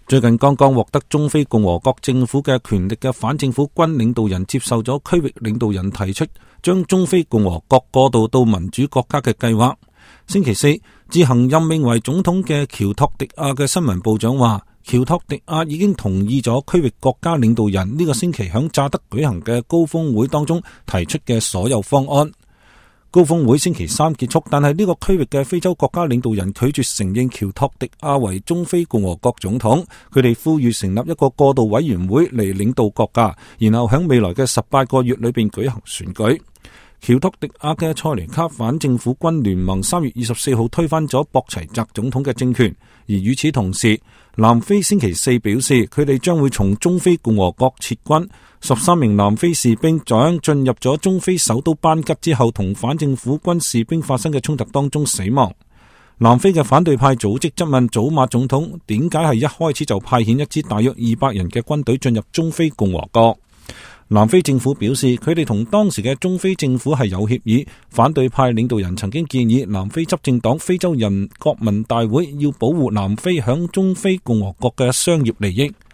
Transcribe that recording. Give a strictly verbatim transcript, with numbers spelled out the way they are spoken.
最近剛剛獲得中非共和國政府嘅權力嘅反政府軍領導人接受咗區域領導人提出將中非共和國過渡到民主國家嘅計劃。星期四，自行任命為總統嘅喬托迪亞嘅新聞部長話，喬托迪亞已經同意咗區域國家領導人呢個星期響乍得舉行嘅高峰會當中提出嘅所有方案。高峰會星期三結束，但係呢個區域嘅非洲國家領導人拒絕承認喬托迪亞為中非共和國總統，佢哋呼籲成立一個過渡委員會嚟領導國家，然後喺未來嘅十八個月裏邊舉行選舉。喬托迪亞嘅塞尼卡反政府軍聯盟三月二十四號推翻咗博齊澤總統嘅政權，而與此同時，南非星期四表示佢哋將會從中非共和國撤軍。十三名南非士兵在進入咗中非首都班吉之後，同反政府軍士兵發生嘅衝突當中死亡。南非嘅反對派組織質問祖馬總統點解係一開始就派遣一支大約二百人嘅軍隊進入中非共和國。南非政府表示，佢哋同當時嘅中非政府係有協議。反對派領導人曾經建議南非執政黨非洲人國民大會要保護南非響中非共和國嘅商業利益。